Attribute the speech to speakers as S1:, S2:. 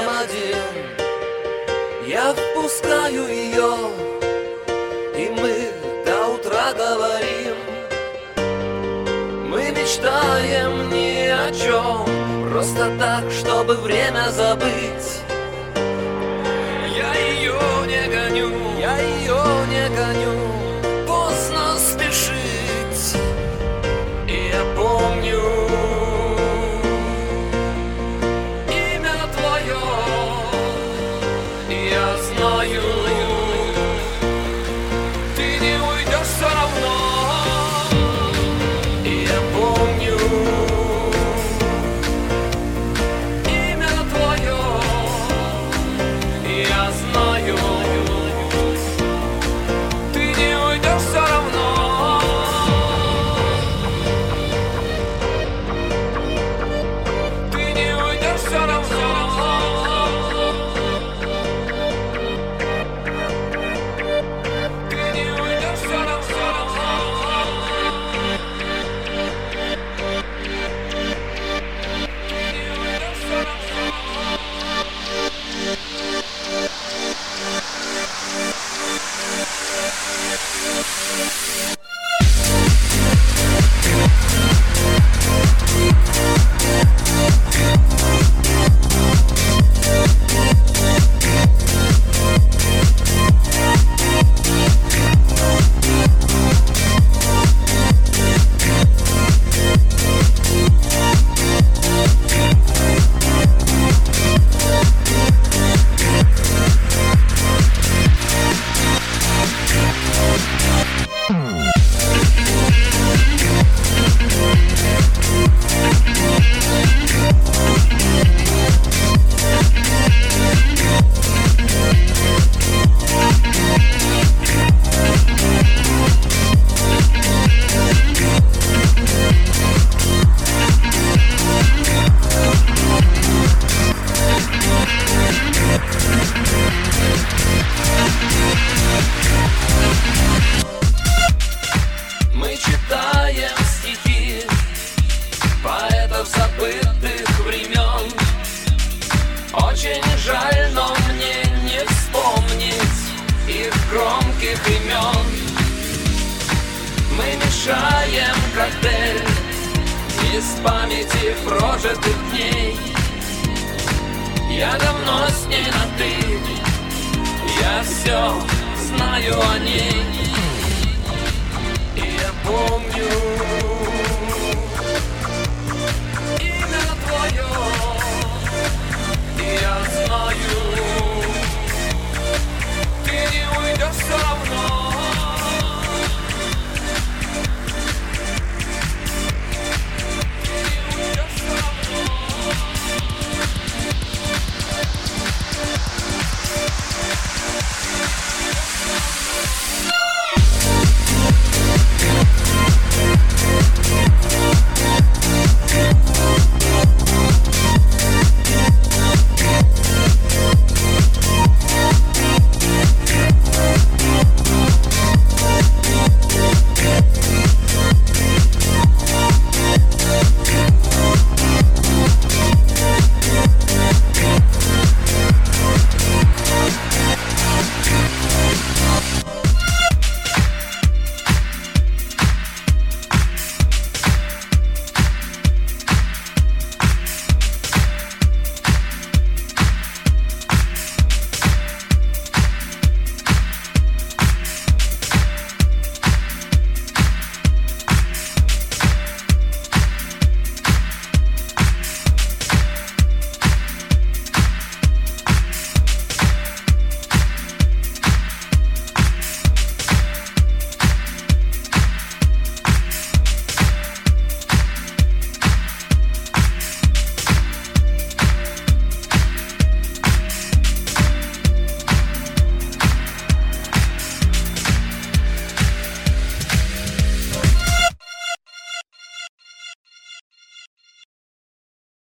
S1: совсем один. Я впускаю ее, и мы до утра говорим. Мы мечтаем ни о чем, просто так, чтобы время забыть. Я ее не гоню, я ее не гоню. Поздно спешить. И я помню имя твое, и я знаю, ты не уйдешь все равно. И я помню имя твое, и я знаю, ты не уйдешь все равно. Ты не уйдешь все равно. Ты не уйдешь все равно. Ты не уйдешь все равно. Мы читаем стихи поэтов забытых времен. Очень жаль, но мне не вспомнить их громких имен. Мы мешаем коктейль из памяти прожитых дней. Я давно с ней на «ты», я все знаю о ней.